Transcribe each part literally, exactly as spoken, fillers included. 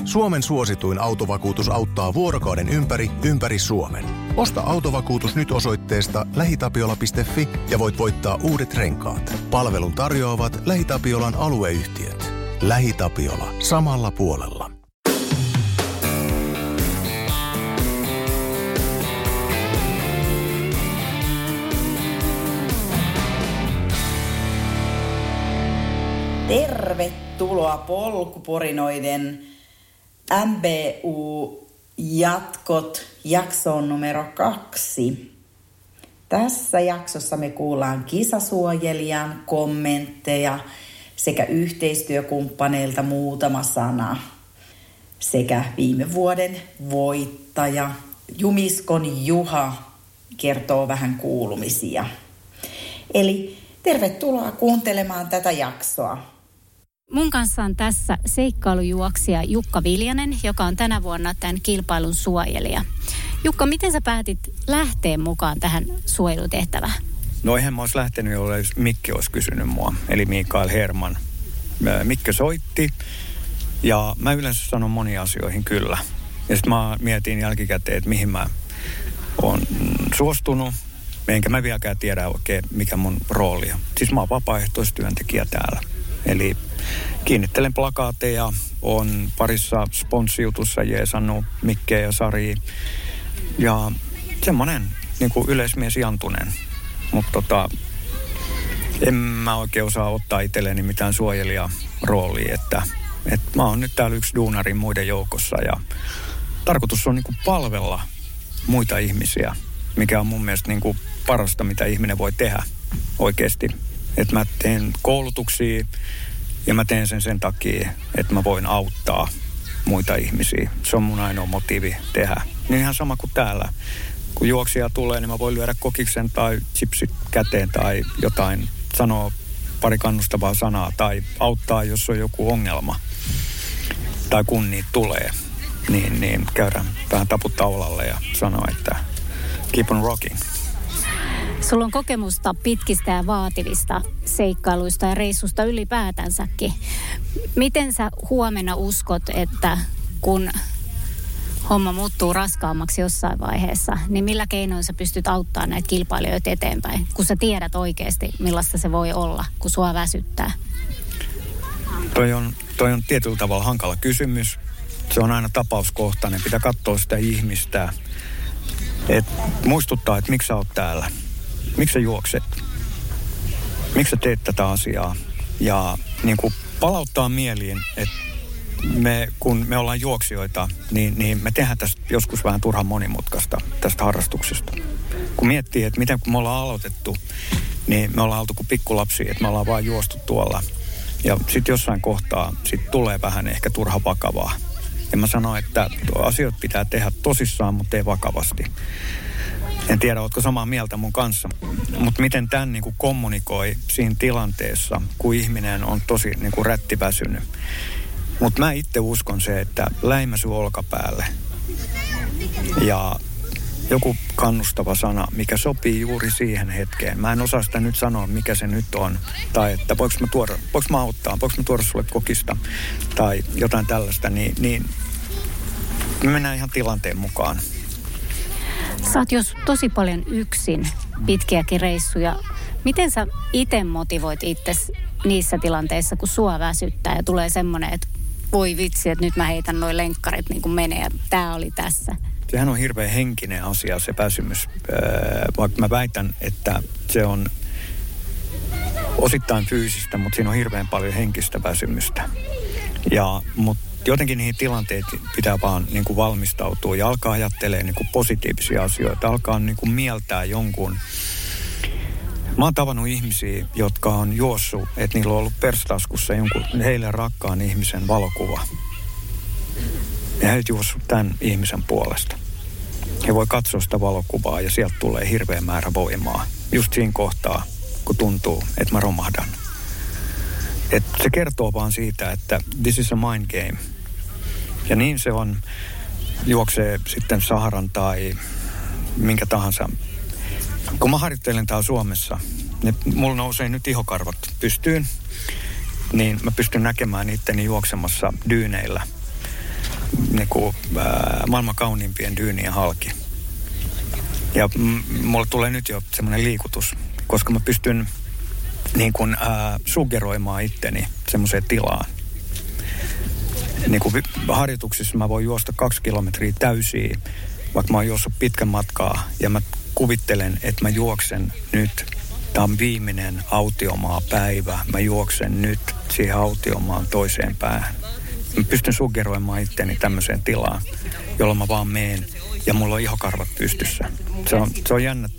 Suomen suosituin autovakuutus auttaa vuorokauden ympäri, ympäri Suomen. Osta autovakuutus nyt osoitteesta lähitapiola piste fi ja voit voittaa uudet renkaat. Palvelun tarjoavat LähiTapiolan alueyhtiöt. LähiTapiola. Samalla puolella. Tervetuloa polkuporinoiden M B U-jatkot jaksoon numero kaksi. Tässä jaksossa me kuullaan kisasuojelijan kommentteja sekä yhteistyökumppaneilta muutama sana. Sekä viime vuoden voittaja Jumiskon Juha kertoo vähän kuulumisia. Eli tervetuloa kuuntelemaan tätä jaksoa. Mun kanssa on tässä seikkailujuoksija Jukka Viljanen, joka on tänä vuonna tämän kilpailun suojelija. Jukka, miten sä päätit lähteä mukaan tähän suojelutehtävään? No eihän mä olisi lähtenyt, jos Mikke olisi kysynyt mua, eli Mikael Herman. Mikke soitti ja mä yleensä sanon moniin asioihin kyllä. Ja sitten mä mietin jälkikäteen, että mihin mä oon suostunut. Enkä mä vieläkään tiedä oikein, mikä mun rooli on. Siis mä oon vapaaehtoistyöntekijä täällä. Eli kiinnittelen plakaateja, on parissa sponssijutussa jeesannut Mikkeä ja Sari. Ja semmoinen niin kuin yleismies Jantunen. Mutta tota, en mä oikein osaa ottaa itselleni mitään suojelijaroolia. Että, että mä oon nyt täällä yksi duunari muiden joukossa ja tarkoitus on niin kuin palvella muita ihmisiä, mikä on mun mielestä niin kuin parasta, mitä ihminen voi tehdä oikeasti. Että mä teen koulutuksia ja mä teen sen sen takia, että mä voin auttaa muita ihmisiä. Se on mun ainoa motiivi tehdä. Niin ihan sama kuin täällä. Kun juoksija tulee, niin mä voin lyödä kokiksen tai chipsit käteen tai jotain, sanoa pari kannustavaa sanaa tai auttaa, jos on joku ongelma. Tai kun niitä tulee, niin, niin käydään vähän taputtaulalle ja sanoa, että keep on rocking. Sulla on kokemusta pitkistä ja vaativista seikkailuista ja reissusta ylipäätänsäkin. Miten sä huomenna uskot, että kun homma muuttuu raskaammaksi jossain vaiheessa, niin millä keinoin sä pystyt auttamaan näitä kilpailijoita eteenpäin, kun sä tiedät oikeasti, millaista se voi olla, kun sua väsyttää? Toi on, toi on tietyllä tavalla hankala kysymys. Se on aina tapauskohtainen. Pitää katsoa sitä ihmistä. Et muistuttaa, että miksi sä oot täällä. Miksi sä juokset? Miksi sä teet tätä asiaa? Ja niin kuin palauttaa mieliin, että me, kun me ollaan juoksijoita, niin, niin me tehdään tästä joskus vähän turhan monimutkaista tästä harrastuksesta. Kun miettii, että miten kun me ollaan aloitettu, niin me ollaan oltu kuin pikkulapsia, että me ollaan vaan juostu tuolla. Ja sitten jossain kohtaa sit tulee vähän ehkä turha vakavaa. Ja mä sanon, että asiat pitää tehdä tosissaan, mutta ei vakavasti. En tiedä, ootko samaa mieltä mun kanssa. Mutta miten tämän niin kuin kommunikoi siinä tilanteessa, kun ihminen on tosi niin kuin rättiväsynyt. Mutta mä itse uskon se, että läimäsy olkapäälle. Ja joku kannustava sana, mikä sopii juuri siihen hetkeen. Mä en osaa sitä nyt sanoa, mikä se nyt on. Tai että voiko mä, tuoda, voiko mä auttaa, voiko mä tuoda sulle kokista tai jotain tällaista. Niin, niin me mennään ihan tilanteen mukaan. Sä oot jos tosi paljon yksin pitkiäkin reissuja. Miten sä itse motivoit itsesi niissä tilanteissa, kun sua väsyttää ja tulee semmoinen, että voi vitsi, että nyt mä heitän noi lenkkarit niin kuin menee ja tää oli tässä. Sehän on hirveän henkinen asia, se väsymys. Vaikka mä väitän, että se on osittain fyysistä, mutta siinä on hirveän paljon henkistä väsymystä. Ja, mutta jotenkin niihin tilanteisiin pitää vaan niin kuin valmistautua ja alkaa ajattelemaan niin kuin positiivisia asioita. Alkaa niin kuin mieltää jonkun. Mä oon tavannut ihmisiä, jotka on juossut, että niillä on ollut perstaskussa jonkun heille rakkaan ihmisen valokuva. Ja he juossut tämän ihmisen puolesta. He voi katsoa sitä valokuvaa ja sieltä tulee hirveä määrä voimaa. Just siinä kohtaa, kun tuntuu, että mä romahdan. Et se kertoo vaan siitä, että this is a mind game. Ja niin se on, juoksee sitten Saharan tai minkä tahansa. Kun mä harjoittelen täällä Suomessa, niin mulla nousee nyt ihokarvat pystyyn, niin mä pystyn näkemään itteni juoksemassa dyyneillä. niin kuin, ää, maailman kauniimpien dyynien halki. Ja m- mulle tulee nyt jo semmoinen liikutus, koska mä pystyn niin kuin, ää, suggeroimaan itteni semmoiseen tilaan. Niin kuin harjoituksissa mä voin juosta kaksi kilometriä täysiä, vaikka mä oon juossut pitkän matkaa ja mä kuvittelen, että mä juoksen nyt. Tämä on viimeinen autiomaa päivä. Mä juoksen nyt siihen autiomaan toiseen päähän. Mä pystyn suggeroimaan itteni tämmöiseen tilaan, jolloin mä vaan meen ja mulla on ihokarvat pystyssä. Se on, se on jännä.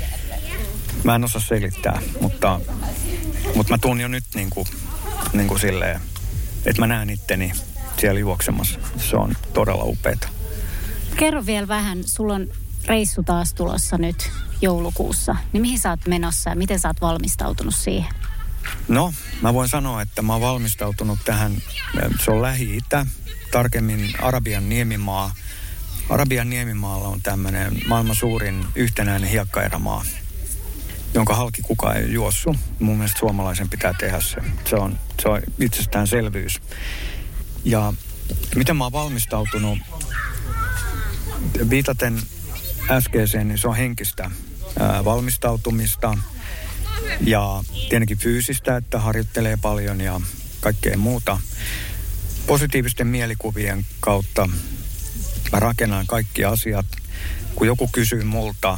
Mä en osaa selittää, mutta, mutta mä tuun jo nyt niin kuin, niin kuin silleen, että mä näen itteni siellä juoksemassa. Se on todella upeata. Kerro vielä vähän, sulla on reissu taas tulossa nyt joulukuussa. Niin mihin sä oot menossa ja miten sä oot valmistautunut siihen? No, mä voin sanoa, että mä oon valmistautunut tähän, se on Lähi-Itä, tarkemmin Arabian niemimaa. Arabian niemimaalla on tämmöinen maailman suurin yhtenäinen hiekkaerämaa, jonka halki kukaan ei juossut. Mun mielestä suomalaisen pitää tehdä se. Se on, se on itsestäänselvyys. Ja miten mä oon valmistautunut, viitaten äskeiseen, niin se on henkistä ää, valmistautumista ja tietenkin fyysistä, että harjoittelee paljon ja kaikkea muuta. Positiivisten mielikuvien kautta mä rakennan kaikki asiat. Kun joku kysyy multa,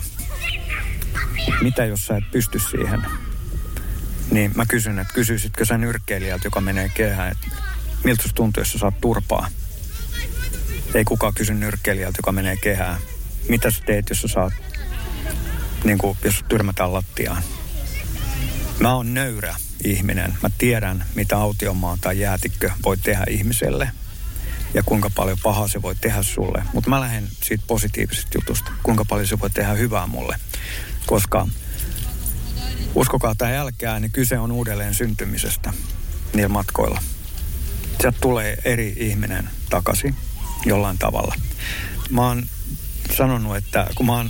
mitä jos sä et pysty siihen, niin mä kysyn, että kysyisitkö sä nyrkkeilijältä, joka menee kehään, että miltä susta tuntuu, jos sä saat turpaa? Ei kukaan kysy nyrkkeilijältä, joka menee kehään. Mitä sä teet, jos sä saat, niin kuin, jos tyrmätään lattiaan? Mä oon nöyrä ihminen. Mä tiedän, mitä autiomaa tai jäätikkö voi tehdä ihmiselle ja kuinka paljon pahaa se voi tehdä sulle. Mutta mä lähden siitä positiivisesta jutusta, kuinka paljon se voi tehdä hyvää mulle. Koska uskokaa tai älkää, niin kyse on uudelleen syntymisestä niillä matkoilla. Sieltä tulee eri ihminen takaisin jollain tavalla. Mä oon sanonut, että kun mä oon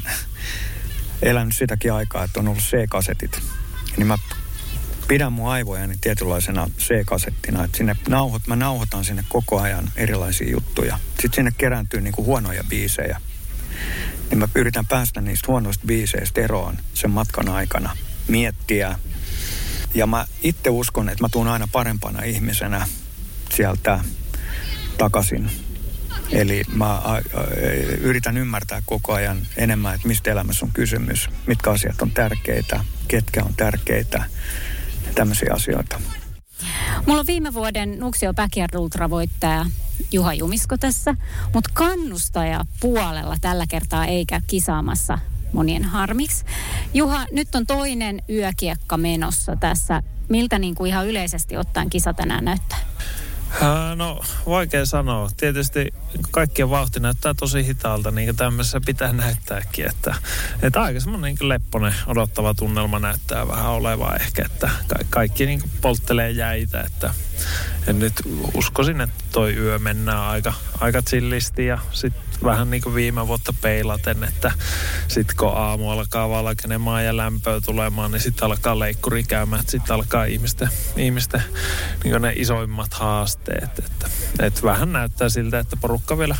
elänyt sitäkin aikaa, että on ollut C-kasetit, niin mä pidän mun aivojani tietynlaisena C-kasettina, että sinne nauhot, mä nauhoitan sinne koko ajan erilaisia juttuja. Sitten sinne kerääntyy niinku huonoja biisejä. Niin mä yritän päästä niistä huonoista biiseistä eroon sen matkan aikana, miettiä. Ja mä itse uskon, että mä tuun aina parempana ihmisenä sieltä takaisin. Eli mä yritän ymmärtää koko ajan enemmän, että mistä elämässä on kysymys, mitkä asiat on tärkeitä, ketkä on tärkeitä, tämmöisiä asioita. Mulla on viime vuoden Nuuksio Backyard Ultra-voittaja Juha Jumisko tässä, mutta kannustaja puolella tällä kertaa eikä kisaamassa monien harmiksi. Juha, nyt on toinen yökiekka menossa tässä. Miltä niin kuin ihan yleisesti ottaen kisa tänään näyttää? No, vaikea sanoa. Tietysti kaikkien vauhti näyttää tosi hitaalta, niin kuin tämmöisessä pitää näyttääkin. Että, että aika semmoinen niin lepponen odottava tunnelma näyttää vähän olevaa ehkä, että ka- kaikki niin kuin polttelee jäitä. Että, että nyt uskoisin, että toi yö mennään aika, aika chillisti ja sitten vähän niin kuin viime vuotta peilaten, että sitten kun aamu alkaa valkenemaan ja lämpöä tulemaan, niin sitten alkaa leikkuri käymään, että sitten alkaa ihmisten, ihmisten niin kuin ne isoimmat haasteet. Että, että vähän näyttää siltä, että porukka vielä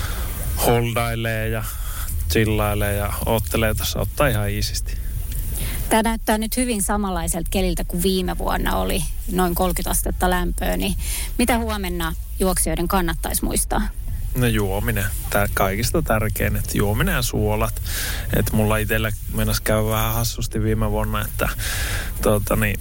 holdailee ja chillailee ja oottelee tässä, ottaa ihan iisisti. Tämä näyttää nyt hyvin samanlaiselta keliltä kuin viime vuonna oli noin kolmekymmentä astetta lämpöä, niin mitä huomenna juoksijoiden kannattaisi muistaa? No juominen. Tää kaikista tärkein, että juominen ja suolat. Että mulla itsellä mennäisi käydä vähän hassusti viime vuonna, että tuota, niin,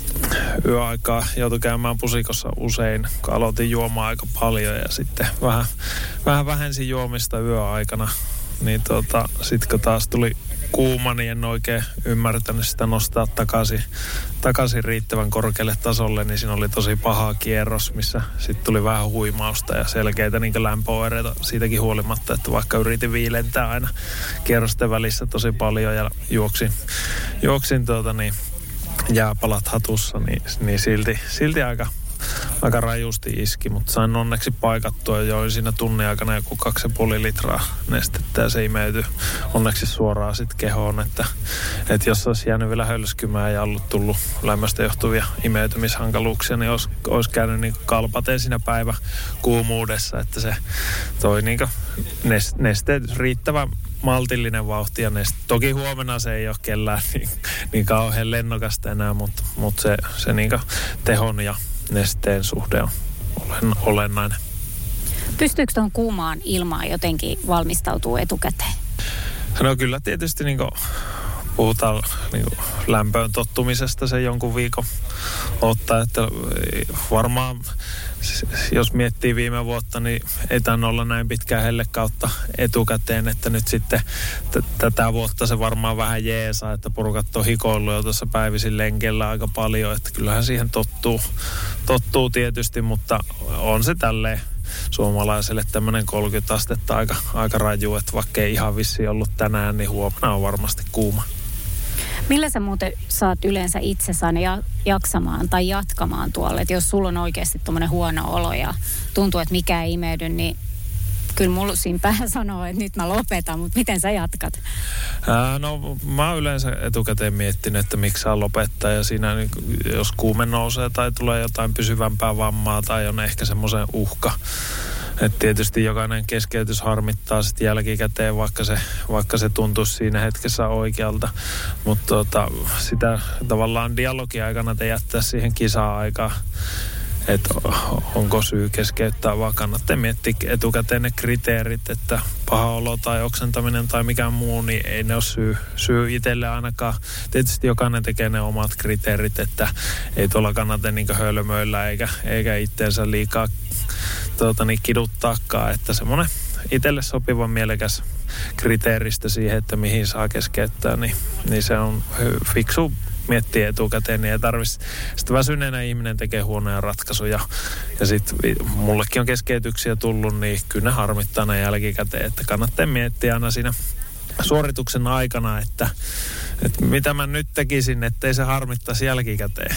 yöaikaa joutui käymään pusikossa usein, kun aloitin juomaan aika paljon ja sitten vähän, vähän vähensin juomista yöaikana. Niin tuota, sitten kun taas tuli kuuma, niin en oikein ymmärtänyt sitä nostaa takaisin, takaisin riittävän korkealle tasolle, niin siinä oli tosi paha kierros, missä sitten tuli vähän huimausta ja selkeitä niin lämpöoireita siitäkin huolimatta, että vaikka yritin viilentää aina kierrosten välissä tosi paljon ja juoksin, juoksin tuota niin, jääpalat hatussa, niin, niin silti, silti aika, aika rajusti iski, mutta sain onneksi paikattua. Join siinä tunnin aikana joku kaksi ja puoli litraa nestettä ja se imeytyi onneksi suoraan sitten kehoon. Että, että jos olisi jäänyt vielä hölskymään ja ollut tullut lämmöstä johtuvia imeytymishankaluuksia, niin olisi, olisi käynyt niin kalpateen siinä päivä kuumuudessa, että se toi niin nesteet riittävän maltillinen vauhti ja neste. Toki huomenna se ei ole kellään niin, niin kauhean lennokasta enää, mutta, mutta se, se niin tehon ja nesteen suhde on olen, olennainen. Pystyykö tuon kuumaan ilmaan jotenkin valmistautuu etukäteen? No kyllä tietysti niin kuin puhutaan niin kuin lämpöön tottumisesta se jonkun viikon ottaa, että varmaan jos miettii viime vuotta, niin ei tainnut olla näin pitkään hellekautta etukäteen, että nyt sitten t- tätä vuotta se varmaan vähän jeesaa, että porukat on hikoillut jo tuossa päivisin lenkellä aika paljon, että kyllähän siihen tottuu, tottuu tietysti, mutta on se tälleen suomalaiselle tämmöinen kolmekymmentä astetta aika, aika raju, että vaikka ei ihan vissiin ollut tänään, niin huomenna on varmasti kuuma. Millä sä muuten saat yleensä itsesään ja jaksamaan tai jatkamaan tuolle? Että jos sulla on oikeasti tommoinen huono olo ja tuntuu, että mikään ei imeydy, niin kyllä mulla siinä pää sanoo, että nyt mä lopetan, mutta miten sä jatkat? Ää, no mä oon yleensä etukäteen miettinyt, että miksi saa lopettaa ja siinä jos kuume nousee tai tulee jotain pysyvämpää vammaa tai on ehkä semmoisen uhka. Että tietysti jokainen keskeytys harmittaa sitten jälkikäteen, vaikka se, vaikka se tuntuisi siinä hetkessä oikealta. Mutta tota, sitä tavallaan dialogia ei kannata jättää siihen kisa-aikaan, että onko syy keskeyttää, vaan kannattaa miettiä etukäteen ne kriteerit, että paha olo tai oksentaminen tai mikään muu, niin ei ne ole syy, syy itselle ainakaan. Tietysti jokainen tekee ne omat kriteerit, että ei tuolla kannata niin hölmöillä eikä, eikä itteensä liikaa tuota, niin kiduttaakaan, että semmoinen itselle sopiva mielekäs kriteeristö siihen, että mihin saa keskeyttää, niin, niin se on fiksu miettiä etukäteen, niin ei tarvitsisi. Sitten väsyneenä ihminen tekee huonoja ratkaisuja ja sitten mullekin on keskeytyksiä tullut, niin kyllä ne harmittaa ne jälkikäteen, että kannattaa miettiä aina siinä suorituksen aikana, että, että mitä mä nyt tekisin, ettei se harmittaisi jälkikäteen.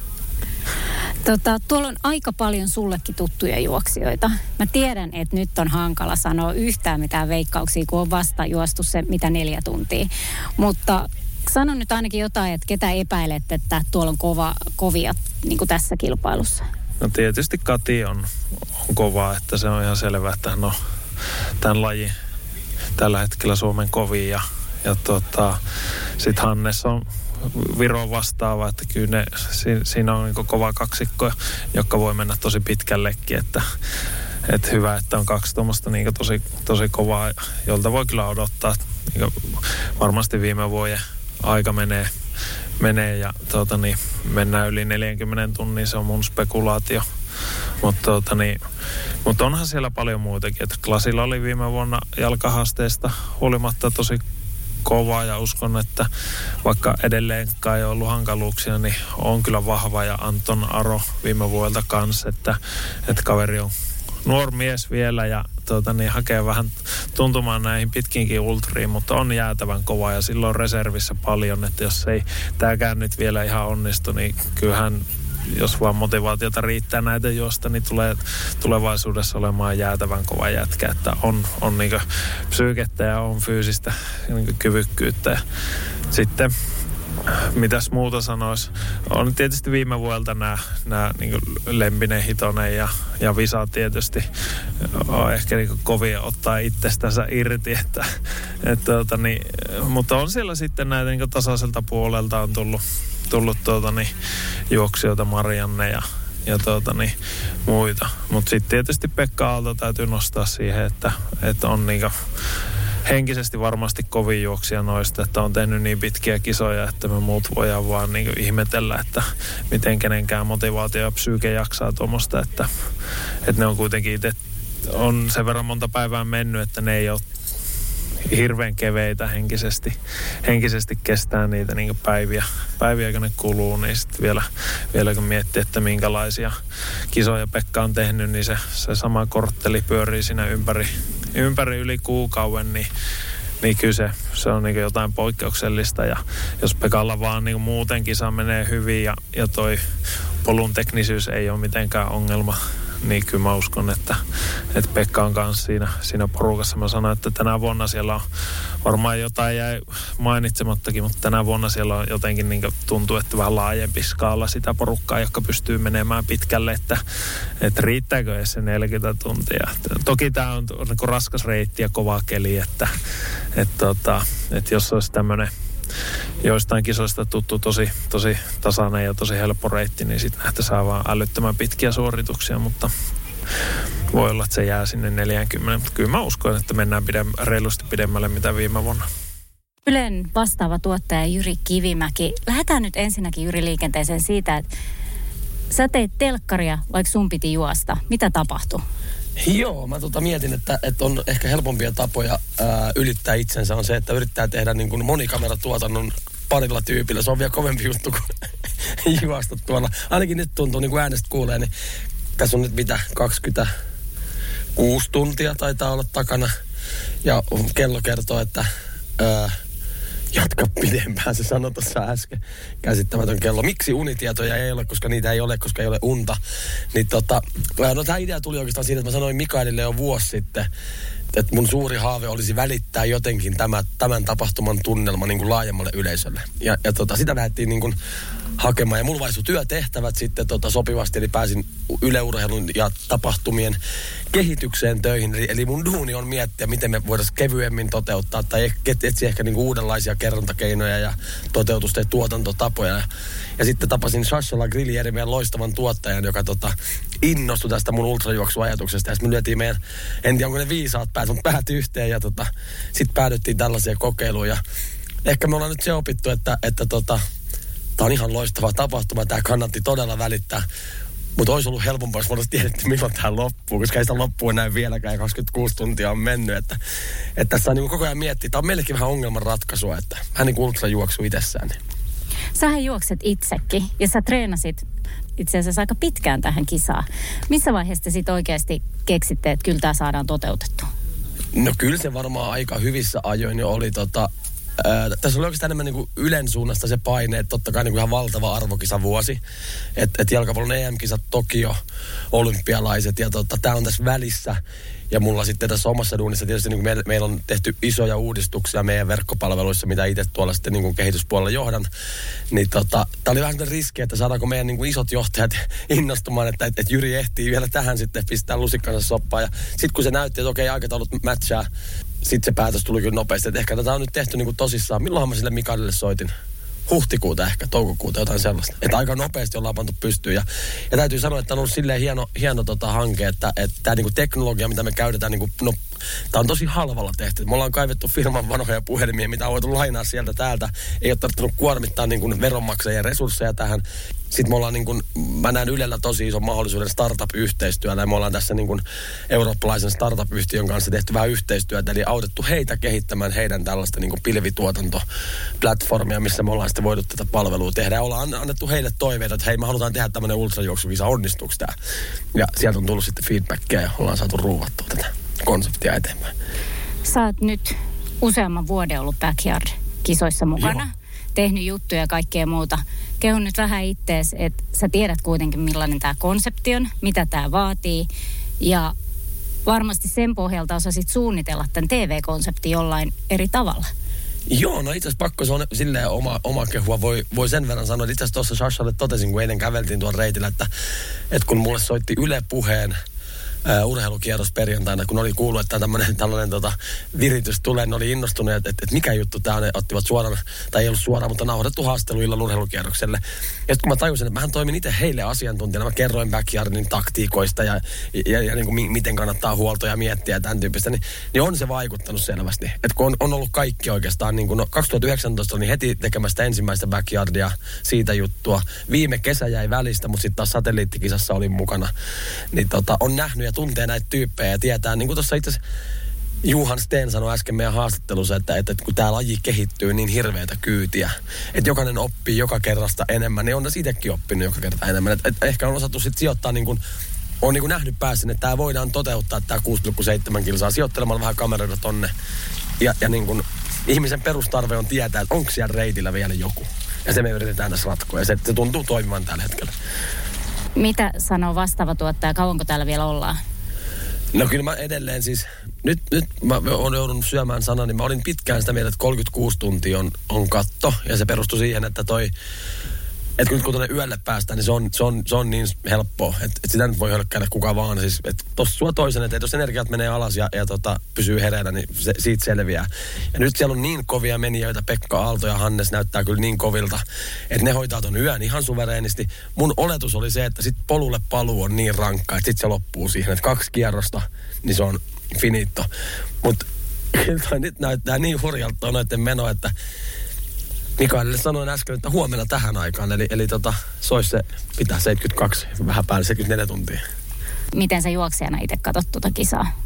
Tota, tuolla on aika paljon sullekin tuttuja juoksijoita. Mä tiedän, että nyt on hankala sanoa yhtään mitään veikkauksia, kun on vasta juostu se mitä neljä tuntia. Mutta sano nyt ainakin jotain, että ketä epäilet, että tuolla on kova, kovia niin kuin tässä kilpailussa. No tietysti Kati on, on kova, että se on ihan selvä, että no tämän lajin tällä hetkellä Suomen kovin ja, ja tota, sitten Hannes on Viron vastaava, että kyllä ne, siinä on niin kova kaksikko, joka voi mennä tosi pitkällekin, että, että hyvä, että on kaksi tuommoista niin tosi, tosi kovaa, jolta voi kyllä odottaa, niin varmasti viime vuoden aika menee, menee ja tuota, niin, mennään yli neljänkymmenen tunnin, se on mun spekulaatio. Mutta tuota, niin, mut onhan siellä paljon muutakin, että Klasilla oli viime vuonna jalkahaasteesta huolimatta tosi kova ja uskon, että vaikka edelleenkaan ei ollut hankaluuksia, niin on kyllä vahva ja Anton Aro viime vuodelta kanssa, että, että kaveri on nuori mies vielä ja tuota, niin hakee vähän tuntumaan näihin pitkinkin ultriin, mutta on jäätävän kova ja silloin reservissä paljon, että jos ei tämäkään nyt vielä ihan onnistu, niin kyllähän jos vaan motivaatiota riittää näitä juosta, niin tulee tulevaisuudessa olemaan jäätävän kova jätkä, että on, on niin kuin psyykettä ja on fyysistä niin kuin kyvykkyyttä. Ja sitten mitäs muuta sanoisi? On tietysti viime vuodelta nämä, nämä niin kuin Lempinen, Hitonen ja, ja Visa tietysti on ehkä niin kuin kovin ottaa itsestänsä irti, että, että, tuota, niin, mutta on siellä sitten näitä niin kuin tasaiselta puolelta on tullut tullut tuota, niin, juoksijoita, Marianne ja, ja tuota, niin, muita. Mutta sitten tietysti Pekka Aalto täytyy nostaa siihen, että, että on niinku henkisesti varmasti kovin juoksija noista, että on tehnyt niin pitkiä kisoja, että me muut voidaan vaan niinku ihmetellä, että miten kenenkään motivaatio ja psyyke jaksaa tuommoista, että, että ne on kuitenkin itse, on sen verran monta päivää mennyt, että ne ei ole hirveän keveitä henkisesti, henkisesti kestää niitä niin päiviä, päiviä, kun ne kuluu, niin sitten vielä, vielä kun miettii, että minkälaisia kisoja Pekka on tehnyt, niin se, se sama kortteli pyörii siinä ympäri, ympäri yli kuukauden, niin, niin kyllä se, se on niin jotain poikkeuksellista ja jos Pekalla vaan niin muuten kisa menee hyvin ja, ja toi polun teknisyys ei ole mitenkään ongelma. Niin kyllä mä uskon, että, että Pekka on kanssa siinä, siinä porukassa. Mä sanoin, että tänä vuonna siellä on varmaan jotain jäi mainitsemattakin, mutta tänä vuonna siellä on jotenkin niin tuntuu, että vähän laajempi skaala sitä porukkaa, joka pystyy menemään pitkälle, että, että riittääkö edes se neljäkymmentä tuntia. Toki tämä on niin raskas reitti ja kova keli, että, että, että, että jos olisi tämmöinen joistain kisoista tuttu tosi, tosi tasainen ja tosi helppo reitti, niin sitten nähtäisiin vaan älyttömän pitkiä suorituksia, mutta voi olla, että se jää sinne neljäkymmentä. Mutta kyllä mä uskon, että mennään pidem- reilusti pidemmälle mitä viime vuonna. Ylen vastaava tuottaja Jyri Kivimäki. Lähdetään nyt ensinnäkin Jyri liikenteeseen siitä, että sä teit telkkaria, vaikka sun piti juosta. Mitä tapahtui? Joo, mä tota mietin, että, että on ehkä helpompia tapoja ää, ylittää itsensä on se, että yrittää tehdä niin kuin monikameratuotannon parilla tyypillä. Se on vielä kovempi juttu kuin juosta tuolla. Ainakin nyt tuntuu, niin kuin äänestä kuulee, niin tässä on nyt mitä kaksikymmentäkuusi tuntia taitaa olla takana. Ja kello kertoo, että ää, jatka pidempään, se sanoi tuossa äsken. Käsittämätön kello. Miksi unitietoja ei ole, koska niitä ei ole, koska ei ole unta. Niin tota, no tämä idea tuli oikeastaan siitä, että mä sanoin Mikaelille jo vuosi sitten, että mun suuri haave olisi välittää jotenkin tämä, tämän tapahtuman tunnelma niin kuin laajemmalle yleisölle. Ja, ja tota, sitä lähdettiin niin kuin hakemaan. Ja mulla vaihtui työtehtävät sitten tota, sopivasti, eli pääsin yleurheilun ja tapahtumien kehitykseen töihin. Eli, eli mun duuni on miettiä, miten me voitaisiin kevyemmin toteuttaa tai etsiä ehkä niin kuin uudenlaisia kerrontakeinoja ja toteutusta ja tuotantotapoja. Ja, ja sitten tapasin Shashala Grillieri, meidän loistavan tuottajan, joka tota, innostui tästä mun ultrajuoksuajatuksesta. Ja sitten me lyötiin meidän, en tiedä onko ne viisaat päät, mutta päät yhteen ja tota, sitten päädyttiin tällaiseen kokeiluun. Ja ehkä me ollaan nyt se opittu, että, että tota, tämä on ihan loistava tapahtuma, tämä kannatti todella välittää. Mutta olisi ollut helpompaa, jos voitaisiin tiedetty, milloin tämä loppuu, koska ei sitä loppua näin vieläkään ja kaksikymmentäkuusi tuntia on mennyt. Että, että tässä on niin koko ajan miettiä, tämä on meillekin vähän ongelmanratkaisua, että hän niin kuin ultrajuoksu itsessään. Niin. Sähän juokset itsekin ja sä treenasit itse asiassa aika pitkään tähän kisaan. Missä vaiheessa te sitten oikeasti keksitte, että kyllä tämä saadaan toteutettua? No kyllä se varmaan aika hyvissä ajoin jo oli tota... Ää, tässä oli oikeastaan enemmän niin kuin Ylen suunnasta se paine, että totta kai niin kuin ihan valtava arvokisavuosi. Että et jalkapallon E M-kisat, Tokio, olympialaiset ja tota, tämä on tässä välissä. Ja mulla sitten tässä omassa duunissa tietysti niin kuin meillä, meillä on tehty isoja uudistuksia meidän verkkopalveluissa, mitä itse tuolla sitten niin kuin kehityspuolella johdan. Niin tota, tää oli vähän riski, että saadaanko meidän niin kuin isot johtajat innostumaan, että, että, että Jyri ehtii vielä tähän sitten pistää lusikkansa soppaan. Ja sitten kun se näytti, että okei, aikataulut matchaa, sitten se päätös tuli kyllä nopeasti, että ehkä tätä on nyt tehty niin kuin tosissaan. Milloinhan mä sille Mikaelille soitin? Huhtikuuta ehkä, toukokuuta, jotain sellaista. Että aika nopeasti ollaan pantu pystyyn. Ja, ja täytyy sanoa, että on ollut silleen hieno, hieno tota hanke, että, että tämä niinku teknologia, mitä me käytetään, niinku, no, tämä on tosi halvalla tehty. Me ollaan kaivettu firman vanhoja puhelimia, mitä on voitu lainaa sieltä täältä. Ei ole tarvittanut kuormittaa niinku veronmaksajien resursseja tähän. Sitten me ollaan niin kuin, mä näen Ylellä tosi ison mahdollisuuden startup-yhteistyöllä. Ja me ollaan tässä niin kuin eurooppalaisen startup-yhtiön kanssa tehty vähän yhteistyötä. Eli autettu heitä kehittämään heidän tällaista niin kuin pilvituotantoplatformia, missä me ollaan sitten voitu tätä palvelua tehdä. Ja ollaan annettu heille toiveita, että hei, me halutaan tehdä tämmöinen ultrajuoksukisa, onnistuuko tämä? Ja sieltä on tullut sitten feedbackia ja ollaan saatu ruuvattua tätä konseptia eteenpäin. Sä oot nyt useamman vuoden ollut Backyard-kisoissa mukana. Joo. Tehnyt juttuja ja kaikkea muuta. Kehu nyt vähän ittees, että sä tiedät kuitenkin millainen tämä konsepti on, mitä tämä vaatii. Ja varmasti sen pohjalta osasit suunnitella tämän T V-konseptin jollain eri tavalla. Joo, no itse asiassa pakko se on silleen oma, oma kehua. Voi, voi sen verran sanoa, että itse asiassa tuossa Shashalle totesin, kun eilen käveltiin tuon reitillä, että, että kun mulle soitti Yle Puheen Uh, urheilukierros perjantaina, kun oli kuullut, että tämmöinen tällainen tota, viritys tulee, ne oli innostuneet, että, että, että mikä juttu tämä on, ne ottivat suoraan, tai ei ollut suoraan, mutta nauhoitettu haastelu illan urheilukierrokselle. Ja sitten kun mä tajusin, että mähän toimin itse heille asiantuntijana, mä kerroin Backyardin taktiikoista ja, ja, ja niin kuin, miten kannattaa huoltoja miettiä ja tämän tyyppistä, niin, niin on se vaikuttanut selvästi. Että kun on, on ollut kaikki oikeastaan, niin kuin, no, kaksituhattayhdeksäntoista oli heti tekemästä ensimmäistä Backyardia siitä juttua. Viime kesä jäi välistä, mutta sitten taas satelliittikisassa olin mukana. Niin tota, on nähnyt ja tuntee näitä tyyppejä ja tietää, niin kuin tuossa itse asiassa Johan Steen sanoi äsken meidän haastattelussa, että, että, että kun tämä laji kehittyy niin hirveätä kyytiä, että jokainen oppii joka kerrasta enemmän, niin on ne itsekin oppinut joka kerta enemmän. Että, että ehkä on osattu sitten sijoittaa, niin kuin, on niin kuin nähnyt päässä, että tämä voidaan toteuttaa, tämä kuusi pilkku seitsemän kilsaa, sijoittelemalla vähän kameroita tonne. Ja, ja niin kuin, ihmisen perustarve on tietää, että onko siellä reitillä vielä joku. Ja se me yritetään tässä ratkoa, ja se, se tuntuu toimivan tällä hetkellä. Mitä sanoo vastaava tuottaja? Kauanko täällä vielä ollaan? No kyllä mä edelleen siis, nyt, nyt mä oon joudunut syömään sanan, niin mä olin pitkään sitä mieltä, että kolmekymmentäkuusi tuntia on, on katto. Ja se perustui siihen, että toi, että kun, kun tuonne yölle päästään, niin se on, se on, se on niin helppoa, että, että sitä nyt voi hölkkäillä kuka vaan. Siis, että tossa sua toisen, että jos energiat menee alas ja, ja tota, pysyy hereillä, niin se, siitä selviää. Ja nyt siellä on niin kovia menijöitä, Pekka Aalto ja Hannes näyttää kyllä niin kovilta, että ne hoitaa ton yön ihan suvereenisti. Mun oletus oli se, että sit polulle paluu on niin rankka, että sit se loppuu siihen, että kaksi kierrosta, niin se on finito. Mutta nyt näyttää niin hurjalta noiden meno, että Mikaelille sanoin äsken, että huomenna tähän aikaan, eli, eli tota, se olisi se, pitää seitsemänkymmentäkaksi, vähän päälle seitsemänkymmentäneljä tuntia. Miten sä juoksijana itse katsot tuota kisaa?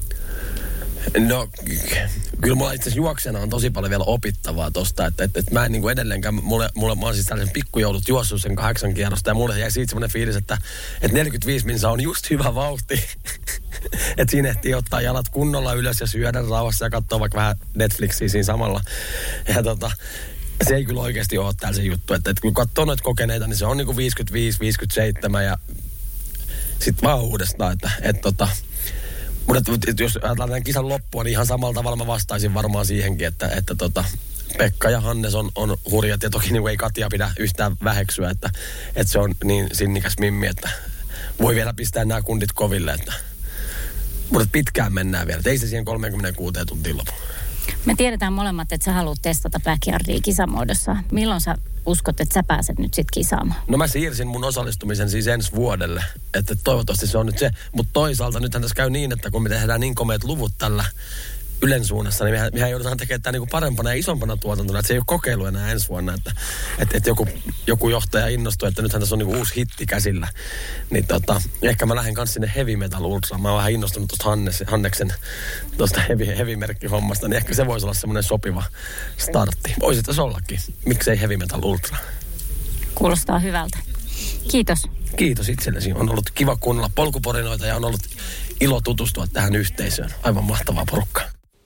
No, kyllä mulla itse asiassa juoksijana on tosi paljon vielä opittavaa tosta, että et, et mä en niin kuin edelleenkään, mulle, mulle, mä oon siis tällaisen pikkujoulut juossut sen kahdeksan kierrosta, ja mulle jäi siitä semmoinen fiilis, että et neljäkymmentäviisi minsa on just hyvä vauhti. Että siinä ehtii ottaa jalat kunnolla ylös ja syödä rauhassa ja katsoa vaikka vähän Netflixiä siinä samalla. Ja tota, se ei kyllä oikeasti ole täällä se juttu, että, että kun katsoo noita kokeneita, niin se on niinku viisikymmentäviisi viisikymmentäseitsemän ja sitten vaan uudestaan, että, että tota, mutta että jos ajatellaan tämän kisan loppua, niin ihan samalla tavalla mä vastaisin varmaan siihenkin, että, että tota, Pekka ja Hannes on, on hurjat ja toki niin ei Katja pidä yhtään väheksyä, että, että se on niin sinnikäs mimmi, että voi vielä pistää nämä kundit koville, että, mutta pitkään mennään vielä, että ei se siihen kolmekymmentäkuusi tuntiin lopu. Me tiedetään molemmat, että sä haluat testata backyardia kisamuodossa. Milloin sä uskot, että sä pääset nyt sit kisaamaan? No mä siirsin mun osallistumisen siis ensi vuodelle. Että toivottavasti se on nyt se. Mutta toisaalta nythän tässä käy niin, että kun me tehdään niin komeat luvut tällä Ylen suunnassa, niin mehän, mehän joudutaan tekemään tämä niinku parempana ja isompana tuotantona. Että se ei ole kokeilu enää ensi vuonna. Että, että, että joku, joku johtaja innostuu, että nythän tässä on niinku uusi hitti käsillä. Niin tota, ehkä mä lähden kanssa sinne Heavy Metal Ultraan. Mä oon vähän innostunut tuosta Hannes, Hanneksen tuosta heavy, heavy-merkkihommasta. Niin ehkä se voisi olla semmoinen sopiva startti. Voisi tässä ollakin. Miksei Heavy Metal Ultra? Kuulostaa hyvältä. Kiitos. Kiitos itsellesi. On ollut kiva kuunnella polkuporinoita ja on ollut ilo tutustua tähän yhteisöön. Aivan mahtavaa porukkaa.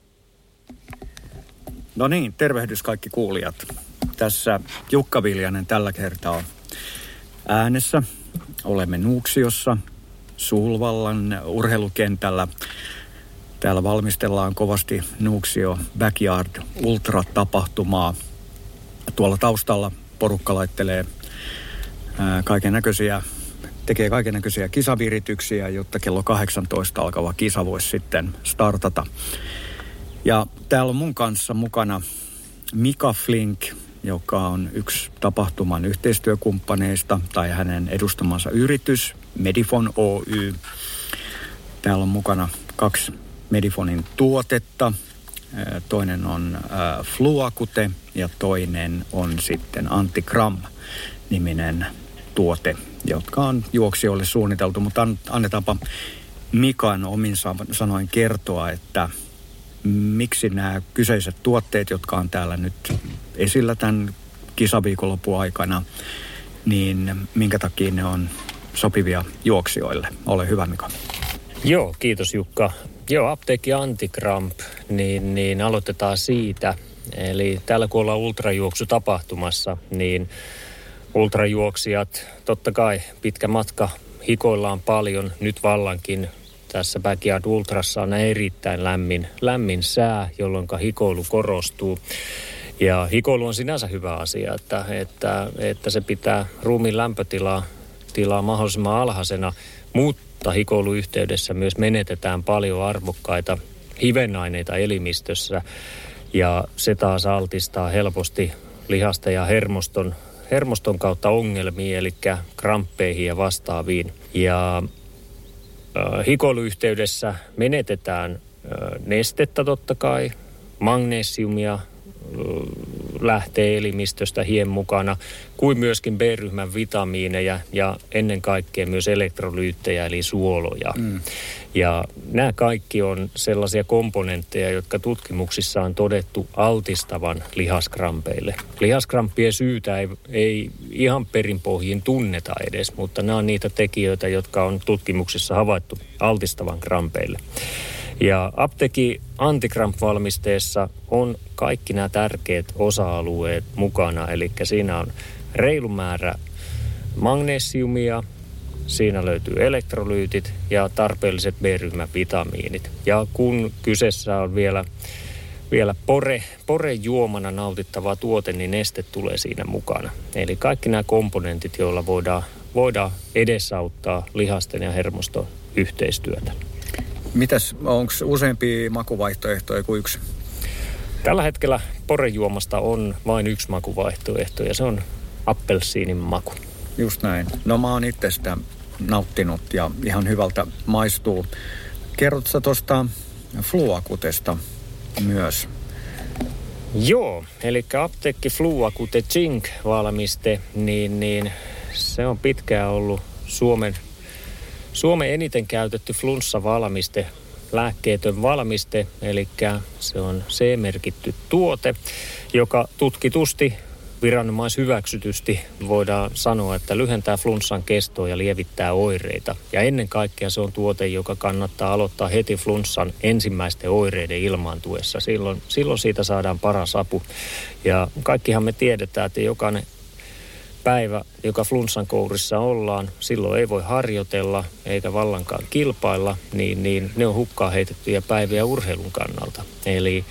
No niin, tervehdys kaikki kuulijat. Tässä Jukka Viljanen tällä kertaa äänessä. Olemme Nuuksiossa, Sulvallan urheilukentällä. Täällä valmistellaan kovasti Nuuksio Backyard Ultra-tapahtumaa. Tuolla taustalla porukka laittelee kaiken näköisiä, tekee kaiken näköisiä kisavirityksiä, jotta kello kahdeksantoista alkava kisa voisi sitten startata. Ja täällä on mun kanssa mukana Mika Flink, joka on yksi tapahtuman yhteistyökumppaneista tai hänen edustamansa yritys, Medifon Oy. Täällä on mukana kaksi Medifonin tuotetta. Toinen on äh, Fluacute ja toinen on sitten Antigram-niminen tuote, jotka on juoksijoille suunniteltu. Mutta annetaanpa Mikan omin sanoin kertoa, että miksi nämä kyseiset tuotteet, jotka on täällä nyt esillä tämän kisaviikonlopun aikana, niin minkä takia ne on sopivia juoksijoille? Ole hyvä, Mika. Joo, kiitos Jukka. Joo, apteekki Antikramp, niin, niin aloitetaan siitä. Eli täällä kun ollaan ultrajuoksutapahtumassa, niin ultrajuoksijat, totta kai pitkä matka, hikoillaan paljon, nyt vallankin. Tässä Backyard Ultrassa on erittäin lämmin, lämmin sää, jolloin hikoilu korostuu. Ja hikoilu on sinänsä hyvä asia, että, että, että se pitää ruumiin lämpötilaa tilaa mahdollisimman alhaisena, mutta hikoiluyhteydessä myös menetetään paljon arvokkaita hivenaineita elimistössä. Ja se taas altistaa helposti lihasta ja hermoston, hermoston kautta ongelmiin, eli kramppeihin ja vastaaviin. Ja hikoiluyhteydessä menetetään nestettä totta kai, magnesiumia lähtee elimistöstä hien mukana, kuin myöskin B-ryhmän vitamiineja ja ennen kaikkea myös elektrolyyttejä eli suoloja. Mm. Ja nämä kaikki on sellaisia komponentteja, jotka tutkimuksissa on todettu altistavan lihaskrampeille. Lihaskramppien syytä ei, ei ihan perinpohjiin tunneta edes, mutta nämä on niitä tekijöitä, jotka on tutkimuksissa havaittu altistavan krampeille. Ja apteekin Antikramp-valmisteessa on kaikki nämä tärkeät osa-alueet mukana, eli siinä on reilu määrä magnesiumia, Siinä löytyy elektrolyytit ja tarpeelliset B-ryhmän vitamiinit. Ja kun kyseessä on vielä, vielä pore, porejuomana nautittava tuote, niin neste tulee siinä mukana. Eli kaikki nämä komponentit, joilla voidaan, voidaan edesauttaa lihasten ja hermoston yhteistyötä. Mitäs, onko useampia makuvaihtoehtoja kuin yksi? Tällä hetkellä porejuomasta on vain yksi makuvaihtoehto ja se on appelsiinin maku. Just näin. No mä oon itse sitä nauttinut ja ihan hyvältä maistuu. Kerrotko sä tuosta Fluacutesta myös? Joo, eli apteekki Fluacute Zinc-valmiste, niin, niin se on pitkään ollut Suomen, Suomen eniten käytetty flunssavalmiste, lääkkeetön valmiste, eli se on C-merkitty tuote, joka tutkitusti, viranomaishyväksytysti voidaan sanoa, että lyhentää flunssan kestoa ja lievittää oireita. Ja ennen kaikkea se on tuote, joka kannattaa aloittaa heti flunssan ensimmäisten oireiden ilmaantuessa. Silloin, silloin siitä saadaan paras apu. Ja kaikkihan me tiedetään, että jokainen päivä, joka flunssan kourissa ollaan, silloin ei voi harjoitella eikä vallankaan kilpailla, niin, niin ne on hukkaan heitettyjä päiviä urheilun kannalta. Eli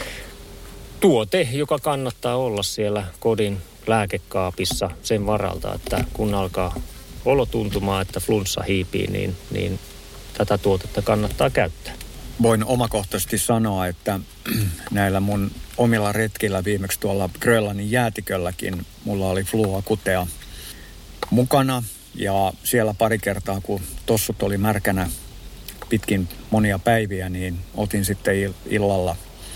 tuote, joka kannattaa olla siellä kodin lääkekaapissa sen varalta, että kun alkaa olo tuntumaan, että flunssa hiipii, niin, niin tätä tuotetta kannattaa käyttää. Voin omakohtaisesti sanoa, että näillä mun omilla retkillä viimeksi tuolla Grönlannin jäätikölläkin mulla oli Fluacutea mukana. Ja siellä pari kertaa, kun tossut oli märkänä pitkin monia päiviä, niin otin sitten illalla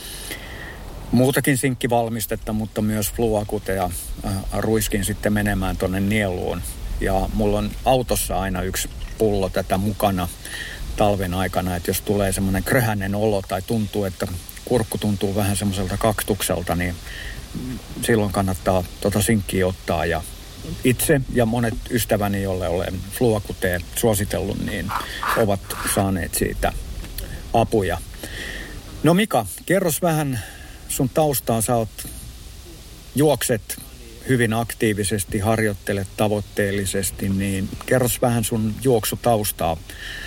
muutakin sinkkivalmistetta, mutta myös Fluacutea ruiskin sitten menemään tonne nieluun. Ja mulla on autossa aina yksi pullo tätä mukana talven aikana, että jos tulee semmoinen kröhäinen olo tai tuntuu, että kurkku tuntuu vähän semmoiselta kaktukselta, niin silloin kannattaa tota sinkkiä ottaa. Ja itse ja monet ystäväni, joille olen Fluacutea suositellut, niin ovat saaneet siitä apuja. No Mika, kerros vähän sun taustaa. Sä oot, juokset hyvin aktiivisesti, harjoittelet tavoitteellisesti, niin kerros vähän sun juoksutaustaa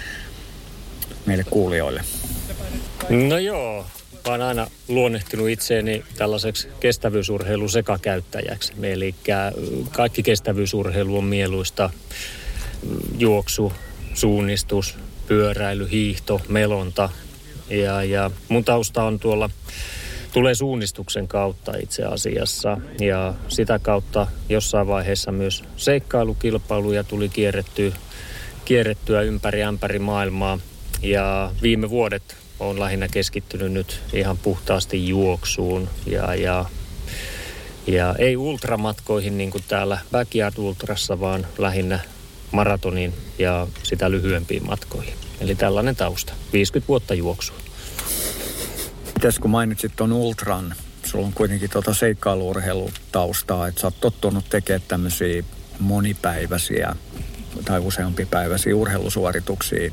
meille kuulijoille. No joo, mä oon aina luonnehtinut itseäni tällaiseksi kestävyysurheilun sekakäyttäjäksi. Eli kaikki kestävyysurheilu on mieluista. Juoksu, suunnistus, pyöräily, hiihto, melonta. Ja, ja mun tausta on tuolla, tulee suunnistuksen kautta itse asiassa. Ja sitä kautta jossain vaiheessa myös seikkailukilpailuja tuli kierrettyä, kierrettyä ympäri ämpäri maailmaa. Ja viime vuodet olen lähinnä keskittynyt nyt ihan puhtaasti juoksuun ja, ja, ja ei ultramatkoihin niin kuin täällä Backyard Ultrassa, vaan lähinnä maratonin ja sitä lyhyempiin matkoihin. Eli tällainen tausta. viisikymmentä vuotta juoksua. Mites kun mainitsit ton ultran, sulla on kuitenkin tuota seikkailu-urheilutaustaa, että sä oot tottunut tekemään tämmöisiä monipäiväisiä tai useampipäiväisiä urheilusuorituksia,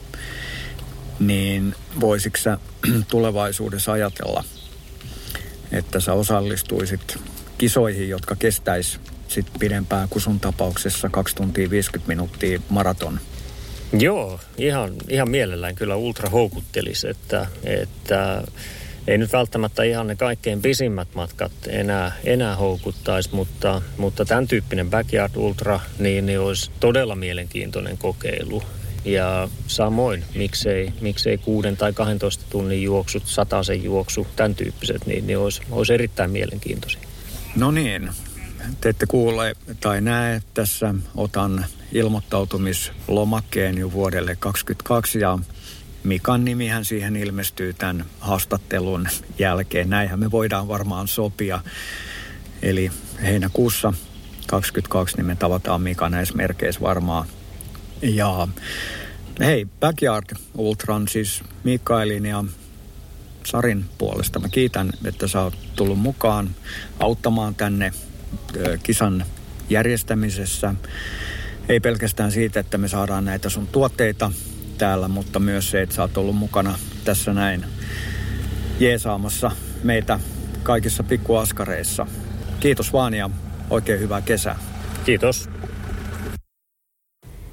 niin voisitko sä tulevaisuudessa ajatella, että sä osallistuisit kisoihin, jotka kestäis sit pidempään kuin sun tapauksessa kaksi tuntia viisikymmentä minuuttia maraton? Joo, ihan, ihan mielellään kyllä ultra houkuttelisi, että, että ei nyt välttämättä ihan ne kaikkein pisimmät matkat enää, enää houkuttaisi, mutta, mutta tämän tyyppinen Backyard Ultra niin, niin olisi todella mielenkiintoinen kokeilu. Ja samoin, miksei, miksei kuuden tai kahdentoista tunnin juoksut, sataisen juoksu, tämän tyyppiset, niin, niin olisi, olisi erittäin mielenkiintoisia. No niin, te ette kuule tai näe, tässä otan ilmoittautumislomakkeen jo vuodelle kaksikymmentäkaksi ja Mikan nimihän siihen ilmestyy tämän haastattelun jälkeen. Näinhän me voidaan varmaan sopia. Eli heinäkuussa kaksikymmentäkaksi niin me tavataan Mika näissä merkeissä varmaan. Ja hei, Backyard Ultran siis Mikaelin ja Sarin puolesta. Mä kiitän, että sä oot tullut mukaan auttamaan tänne kisan järjestämisessä. Ei pelkästään siitä, että me saadaan näitä sun tuotteita täällä, mutta myös se, että sä oot ollut mukana tässä näin jeesaamassa meitä kaikissa pikkuaskareissa. Kiitos vaan ja oikein hyvää kesää. Kiitos.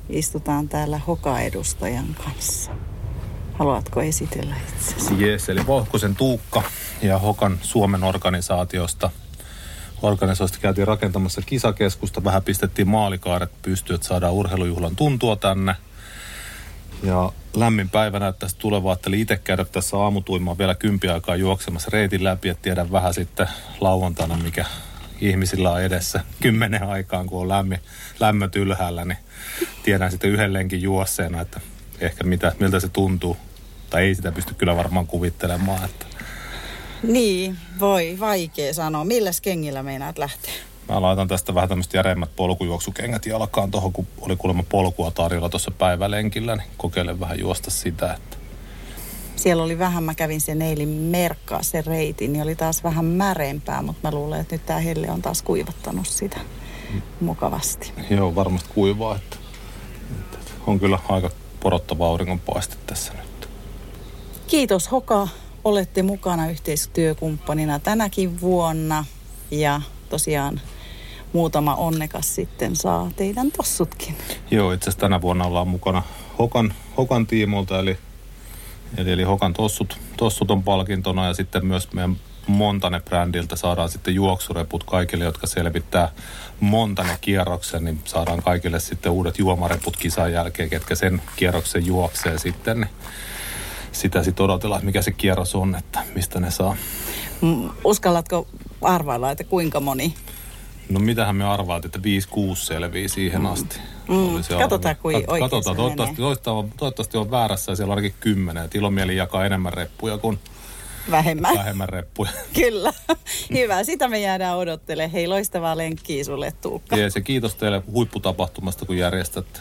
Istutaan täällä Hoka-edustajan kanssa. Haluatko esitellä itsesi? Jes, eli Vohkosen Tuukka ja Hokan Suomen organisaatiosta. Organisaatiosta käytiin rakentamassa kisakeskusta. Vähän pistettiin maalikaaret pystyyn, että saadaan urheilujuhlan tuntua tänne. Ja lämmin päivä näyttäisi tulevaa. Ajattelin itse käydä tässä aamutuimaan vielä kympi aikaa juoksemassa reitin läpi, että tiedän vähän sitten lauantaina, mikä ihmisillä on edessä kymmenen aikaan, kun on lämmin, lämmöt ylhäällä, niin tiedän sitten yhden lenkin juosseena, että ehkä mitä, miltä se tuntuu. Tai ei sitä pysty kyllä varmaan kuvittelemaan. Että. Niin, voi, vaikea sanoa. Milläs kengillä meinaat lähteä? Mä laitan tästä vähän tämmöistä järeimmät polkujuoksukengät jalkaan tuohon, kun oli kuulemma polkua tarjolla tuossa päivälenkillä, niin kokeilen vähän juosta sitä. Että. Siellä oli vähän, mä kävin sen eilen merkkaa sen reitin, niin oli taas vähän märempää, mutta mä luulen, että nyt tää helle on taas kuivattanut sitä mm. mukavasti. Joo, varmasti kuivaa, että, että on kyllä aika porottava auringonpaiste tässä nyt. Kiitos Hoka, olette mukana yhteistyökumppanina tänäkin vuonna ja tosiaan muutama onnekas sitten saa teidän tossutkin. Joo, itse asiassa tänä vuonna ollaan mukana Hokan, Hokan tiimolta, eli, eli, eli Hokan tossut, tossut on palkintona ja sitten myös meidän Montane-brändiltä saadaan sitten juoksureput kaikille, jotka selvittää Montane-kierroksen, niin saadaan kaikille sitten uudet juomareput kisan jälkeen, ketkä sen kierroksen juoksee sitten, niin sitä sitten odotellaan, että mikä se kierros on, että mistä ne saa. Uskallatko arvailla, että kuinka moni? No mitähän me arvaat, että viisi kuusi selvii siihen asti. Mm. Katsotaan, kuin Kat- oikein Katsotaan, toivottavasti, toivottavasti, toivottavasti on väärässä ja siellä on ainakin kymmenen. Ilomieli jakaa enemmän reppuja kuin vähemmän, vähemmän reppuja. Kyllä. Hyvä, sitä me jäädään odottelemaan. Hei, loistavaa lenkkiä sulle, Tuukka. Jees, ja kiitos teille huipputapahtumasta, kun järjestätte.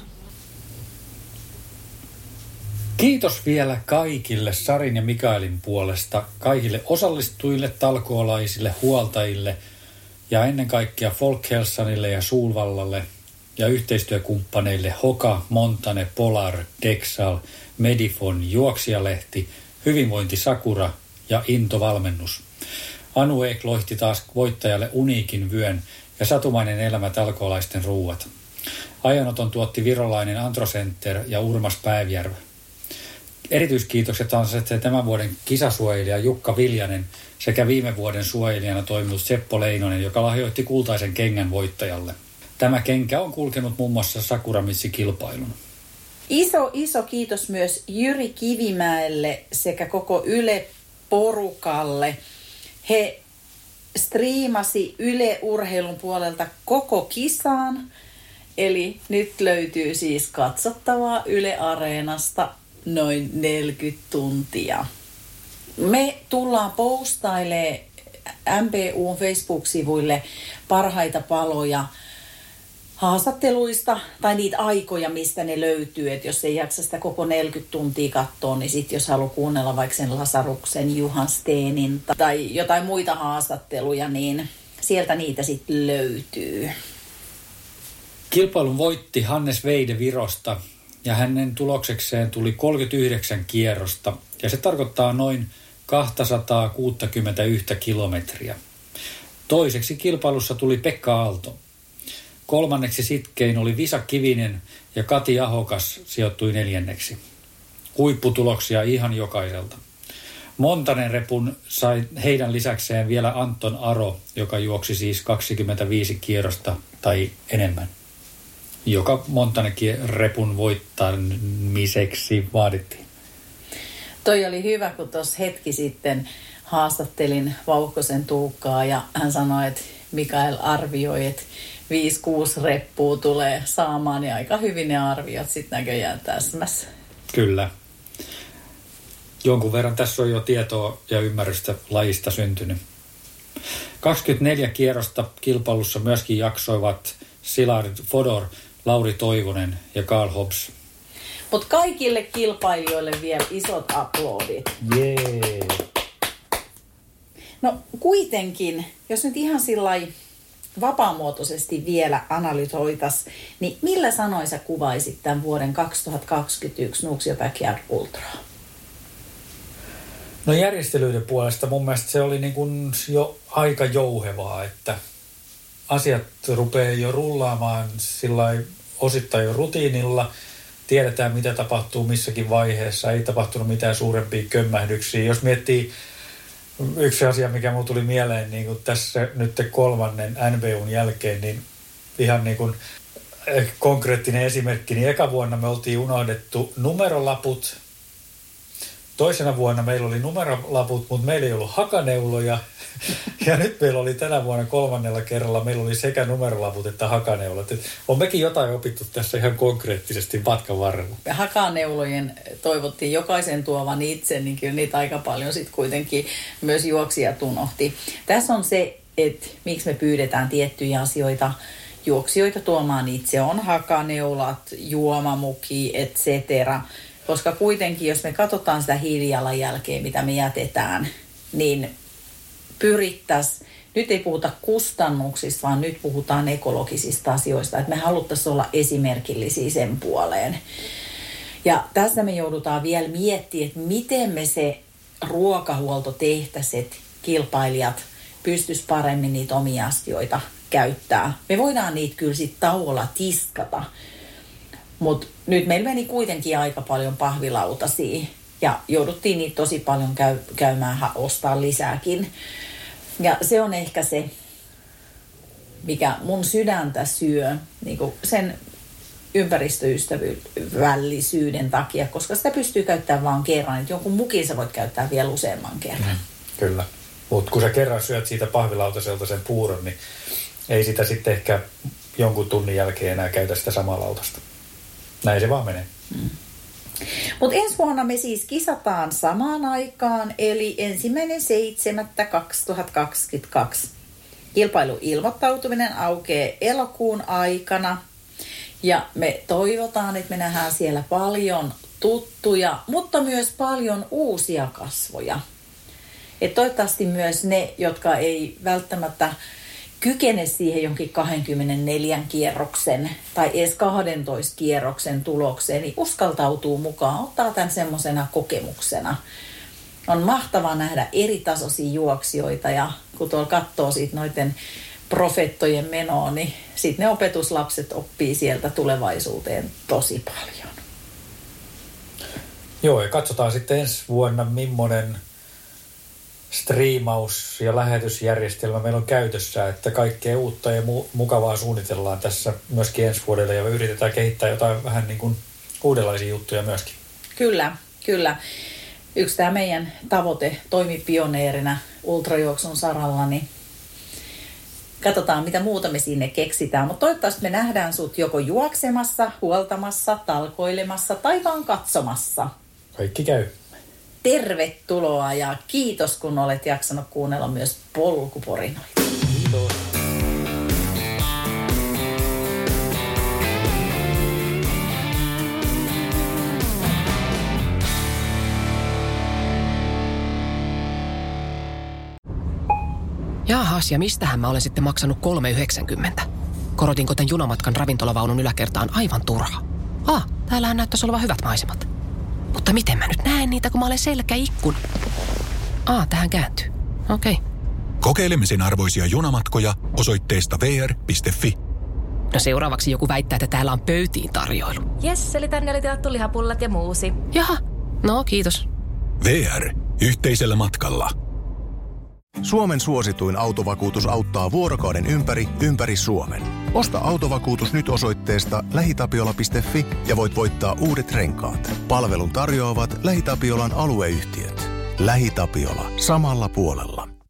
Kiitos vielä kaikille Sarin ja Mikaelin puolesta, kaikille osallistujille, talkoolaisille, huoltajille ja ennen kaikkea Folkhälsanille ja Sulvallalle ja yhteistyökumppaneille Hoka, Montane, Polar, Dexal, Medifon, Juoksijalehti, Hyvinvointi Sakura ja Into Valmennus. Anu Eek lohti taas voittajalle uniikin vyön ja satumainen elämä talkoolaisten ruuat. Ajanoton tuotti virolainen Antrocenter ja Urmas Päivjärv. Erityiskiitokset ansaitsee tämän vuoden kisasuojelija Jukka Viljanen sekä viime vuoden suojelijana toiminut Seppo Leinonen, joka lahjoitti kultaisen kengän voittajalle. Tämä kenkä on kulkenut muun muassa Sakuramitsi-kilpailun. Iso, iso kiitos myös Jyri Kivimäelle sekä koko Yle-porukalle. He striimasi Yle-urheilun puolelta koko kisaan. Eli nyt löytyy siis katsottavaa Yle Areenasta noin neljäkymmentä tuntia. Me tullaan postailemaan M P U:n Facebook-sivuille parhaita paloja haastatteluista tai niitä aikoja, mistä ne löytyy. Että jos ei jaksa sitä koko neljäkymmentä tuntia katsoa, niin sitten jos haluaa kuunnella vaikka sen Lasaruksen, Juhan Steenin tai jotain muita haastatteluja, niin sieltä niitä sitten löytyy. Kilpailun voitti Hannes Veide Virosta ja hänen tuloksekseen tuli kolmekymmentäyhdeksän kierrosta ja se tarkoittaa noin kaksisataakuusikymmentäyksi kilometriä. Toiseksi kilpailussa tuli Pekka Aalto. Kolmanneksi sitkein oli Visa Kivinen ja Kati Ahokas sijoittui neljänneksi. Huipputuloksia ihan jokaiselta. Montanen repun sai heidän lisäkseen vielä Anton Aro, joka juoksi siis kaksikymmentäviisi kierrosta tai enemmän, joka Montanen repun voittamiseksi vaadittiin. Toi oli hyvä, kun tuossa hetki sitten haastattelin Vauhkosen Tuukkaa ja hän sanoi, että Mikael arvioi, että viisi kuusi reppua tulee saamaan ja aika hyvin ne arviot sitten näköjään täsmässä. Kyllä. Jonkun verran tässä on jo tietoa ja ymmärrystä lajista syntynyt. kaksikymmentäneljä kierrosta kilpailussa myöskin jaksoivat Szilárd Fodor, Lauri Toivonen ja Karl Hobbs. Mutta kaikille kilpailijoille vielä isot aplodit. Jee. No kuitenkin, jos nyt ihan sillai vapaamuotoisesti vielä analysoitas, niin millä sanoin sä kuvaisit tämän vuoden kaksituhattakaksikymmentäyksi Nuuksio Backyard Ultraa? No järjestelyiden puolesta mun mielestä se oli niin kuin jo aika jouhevaa, että asiat rupeaa jo rullaamaan sillai osittain jo rutiinilla. Tiedetään, mitä tapahtuu missäkin vaiheessa. Ei tapahtunut mitään suurempia kömmähdyksiä. Jos miettii yksi asia, mikä mulle tuli mieleen niin kuin tässä nyt kolmannen N B U:n jälkeen, niin ihan niin kuin konkreettinen esimerkki, niin eka vuonna me oltiin unohdettu numerolaput. Toisena vuonna meillä oli numerolaput, mutta meillä ei ollut hakaneuloja. Ja nyt meillä oli tänä vuonna kolmannella kerralla, meillä oli sekä numerolaput että hakaneulat. Et on mekin jotain opittu tässä ihan konkreettisesti matkan varrella. Hakaneulojen toivottiin jokaisen tuovan itse, niin kyllä niitä aika paljon sitten kuitenkin myös juoksijat unohti. Tässä on se, että miksi me pyydetään tiettyjä asioita juoksijoita tuomaan itse. On hakaneulat, juomamuki, et cetera. Koska kuitenkin, jos me katsotaan sitä hiilijalanjälkeä, mitä me jätetään, niin pyrittäisiin, nyt ei puhuta kustannuksista, vaan nyt puhutaan ekologisista asioista, että me haluttaisiin olla esimerkillisiä sen puoleen. Ja tässä me joudutaan vielä miettimään, että miten me se ruokahuolto tehtäisiin, että kilpailijat pystyisivät paremmin niitä omia asioita käyttää. Me voidaan niitä kyllä sitten tauolla tiskata, mutta nyt meillä meni kuitenkin aika paljon pahvilautasia ja jouduttiin niitä tosi paljon käy, käymään ostaa lisääkin. Ja se on ehkä se, mikä mun sydäntä syö, niin kuin sen ympäristöystävällisyyden takia, koska sitä pystyy käyttämään vaan kerran. Että jonkun mukin sä voit käyttää vielä useamman kerran. Mm, kyllä. Mutta kun sä kerran syöt siitä pahvilautaselta sen puuron, niin ei sitä sitten ehkä jonkun tunnin jälkeen enää käytä sitä samaa lautasta. Näin se vaan menee. Mm. Mutta ensi vuonna me siis kisataan samaan aikaan, eli ensimmäinen seitsemättä kaksituhattakaksikymmentäkaksi. Kilpailuilmoittautuminen aukeaa elokuun aikana ja me toivotaan, että me nähdään siellä paljon tuttuja, mutta myös paljon uusia kasvoja. Et toivottavasti myös ne, jotka ei välttämättä kykene siihen jonkin kaksikymmentäneljä kierroksen tai edes kaksitoista kierroksen tulokseen, niin uskaltautuu mukaan, ottaa tämän semmoisena kokemuksena. On mahtavaa nähdä eri tasoisia juoksijoita ja kun tuolla katsoo siitä noiden profettojen menoa, niin sitten ne opetuslapset oppii sieltä tulevaisuuteen tosi paljon. Joo, ja katsotaan sitten ensi vuonna, millainen striimaus- ja lähetysjärjestelmä meillä on käytössä, että kaikkea uutta ja mu- mukavaa suunnitellaan tässä myöskin ensi vuodelle ja me yritetään kehittää jotain vähän niin kuin uudenlaisia juttuja myöskin. Kyllä, kyllä. Yksi tämä meidän tavoite toimi pioneerina ultrajuoksun saralla, niin katsotaan mitä muuta me sinne keksitään, mutta toivottavasti me nähdään sut joko juoksemassa, huoltamassa, talkoilemassa tai vaan katsomassa. Kaikki käy. Tervetuloa ja kiitos, kun olet jaksanut kuunnella myös polkuporinoita. Kiitos. Jaahas, ja mistähän mä olen sitten maksanut kolme yhdeksänkymmentä? Korotinko tän junamatkan ravintolavaunun yläkertaan aivan turha? Ah, täällähän näyttäisi olevan hyvät maisemat. Mutta miten mä nyt näen niitä, kun mä olen selkäikkun? Ah, tähän kääntyy. Okei. Okay. Kokeilemisen arvoisia junamatkoja osoitteesta v r piste f i. No seuraavaksi joku väittää, että täällä on pöytiin tarjoilu. Jes, eli tänne oli tilattu lihapullat ja muusi. Jaha, no kiitos. V R. Yhteisellä matkalla. Suomen suosituin autovakuutus auttaa vuorokauden ympäri, ympäri Suomen. Osta autovakuutus nyt osoitteesta lähitapiola piste f i ja voit voittaa uudet renkaat. Palvelun tarjoavat LähiTapiolan alueyhtiöt. LähiTapiola. Samalla puolella.